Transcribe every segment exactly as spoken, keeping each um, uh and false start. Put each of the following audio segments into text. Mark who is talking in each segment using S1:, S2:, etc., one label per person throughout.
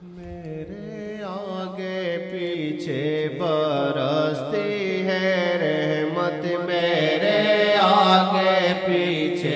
S1: میرے آگے پیچھے برستی ہے رحمت، میرے آگے پیچھے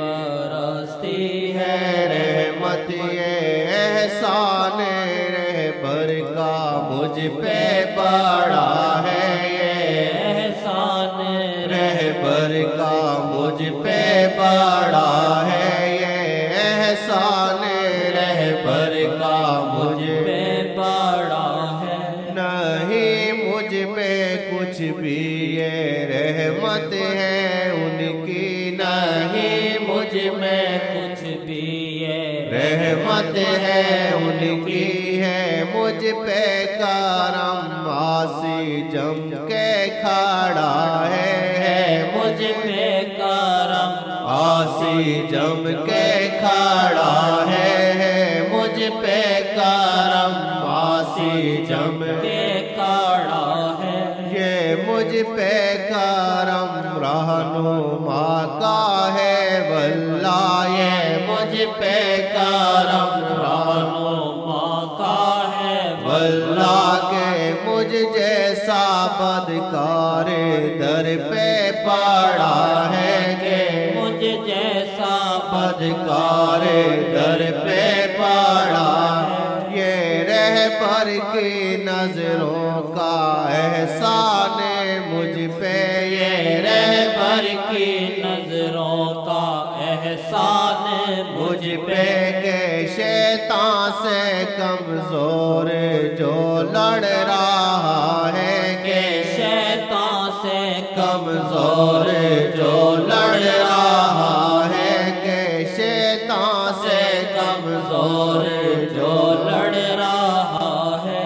S1: برستی ہے رحمت، یہ احسان رہبر کا مجھ پہ بڑا ہے، یہ احسان رہبر کا مجھ پہ بڑا ہے، یہ احسان رہبر کا مجھ پہ بڑا ہے۔ نہیں مجھ میں کچھ بھی یہ رحمت ہے ان کی، نہیں مجھ میں کچھ بھی یہ رحمت ہے ان کی، ہے مجھ پہ کرم آسی جم کے کھڑا ہے، مجھ پہ کرم آسی جم کے کھڑا ہے، مجھ پہ کرم آسی جم کے کھڑا ہے، یہ مجھ پہ کرم رہنما کا ہے واللہ، یہ مجھ پہ کرم رہنما کا ہے واللہ، کہ مجھ جیسا بدکار در پہ پڑا ہے، کہ مجھ جیسا بدکار در پہ پڑا ہے، یہ رہبر کی نظروں کا احسان مجھ پہ، یہ رہبر کی نظروں کا احسان مجھ پہ، کہ شیطان سے کمزور جو لڑ رہا ہے، کہ شیطان سے کمزور جو لڑ رہا ہے، کہ شیطان سے کمزور جو لڑ رہا ہے،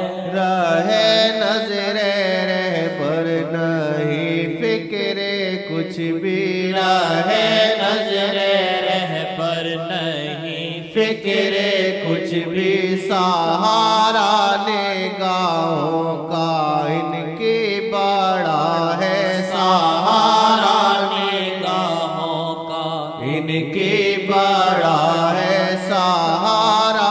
S1: رہے نظر رہبر نہیں فکر کچھ بھی، رہے نظر رہبر نہیں فکر کچھ بھی، سہارا نگاہوں کا ان کی بڑا ہے، سہارا نگاہوں کا ان کی بڑا ہے، سہارا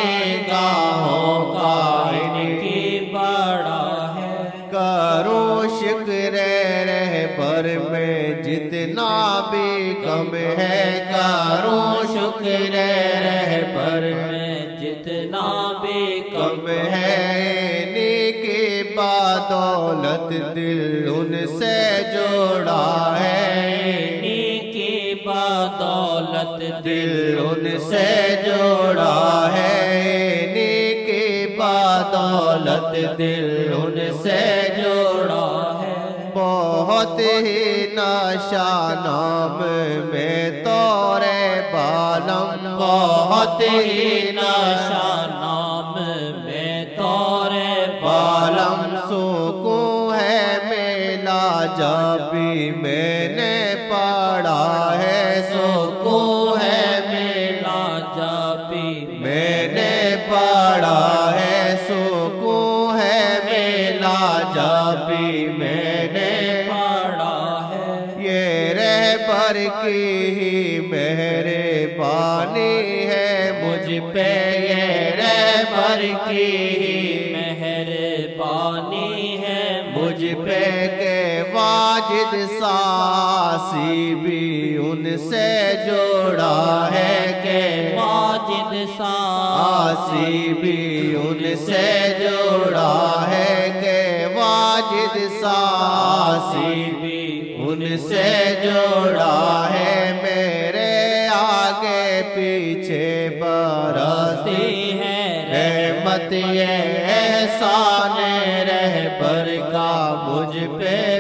S1: نگاہوں کا ان کی بڑا ہے، کروں شکر رہبر میں جتنا بھی کم ہے، کروں شکر رہبر میں جتنا بھی کم ہے، نیکی بدولت دل ان سے جوڑا ہے، نیکی بدولت دل ان سے جوڑا ہے، نیکی بدولت دل ان سے جوڑا ہے، بہت ہی نشہ نام میں طور بالم، بہت ہی نشہ نام میں طور بالم، سکون ہے میلا جب بھی میں نے پڑھا ہے، سکون ہے میلا جب بھی میں نے پڑھا ہے، سکون ہے میلا جب بھی میں نے پڑھا ہے، یہ رہبر کی ہی مہربانی ہے مجھ پہ، یہ رہبر کی ہی مہربانی ہے مجھ پہ، کہ واجد ساسی بھی ان سے جوڑا ہے، کہ واجد ساسی بھی ان سے جوڑا ہے، کہ واجد ساسی بھی ان سے جوڑا ہے، میرے آگے پیچھے برستی ہے رحمت، یہ احسان رہبر کا مجھ پہ